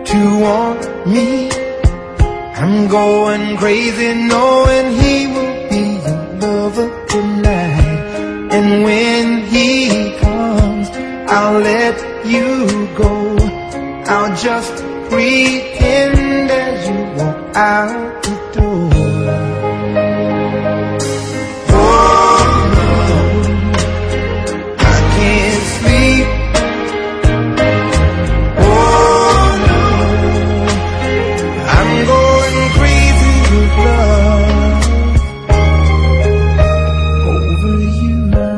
to want me. I'm going crazy knowing he will be your lover tonight. And when he comes, I'll let you go. I'll just pretend as you walk out the door. Oh no, I can't sleep. Oh no, I'm going crazy with love over you.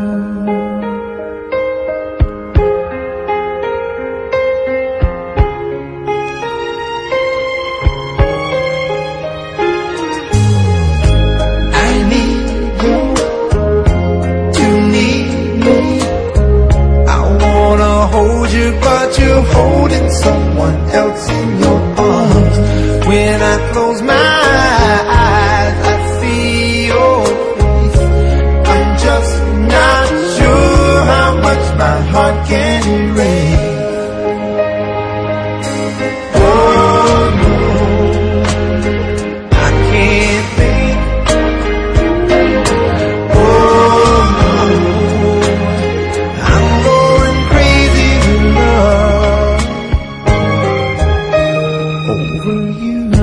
Hold you, but you're holding someone else in your arms. When I close my eyes, I see your face. I'm just not sure how much my heart can erase. Oh no, I can't think. Oh no, I'm going crazy with love over you.